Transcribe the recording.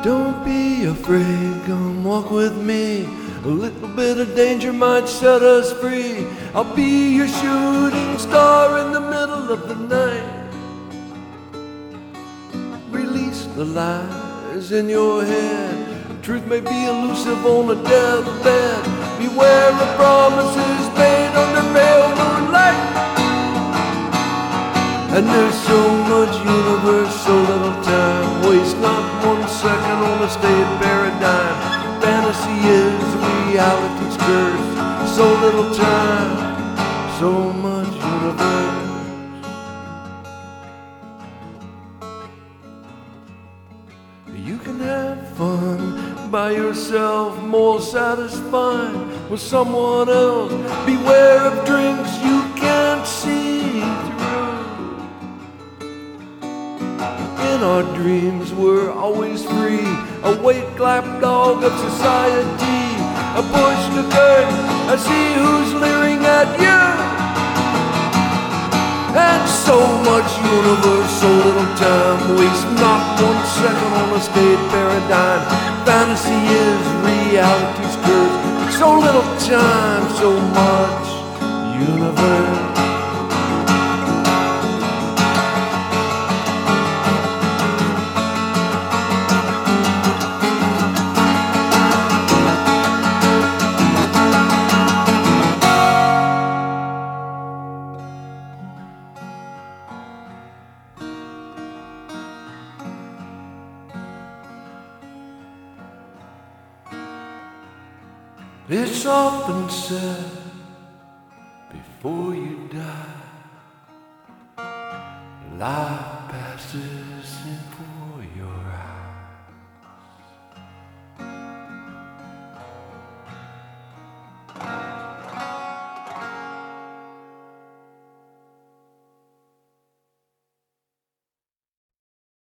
Don't be afraid, come walk with me. A little bit of danger might set us free. I'll be your shooting star in the middle of the night. Release the lies in your head. Truth may be elusive on a deathbed. Beware of promises made under pale moonlight. And there's so much universe, so little time. Waste not 1 second on a state paradigm. Fantasy is reality's curse. So little time, so much universe. You can have fun by yourself, more satisfying with someone else. Beware of drinks you can't see through. In our dreams we're always free, a white lapdog of society. A push the curtain, I see who's leering at you. And so much universe, so little time. Waste not 1 second on a state paradigm. Fantasy is reality's curse. So little time, so much universe. It's often said before you die, life passes in for your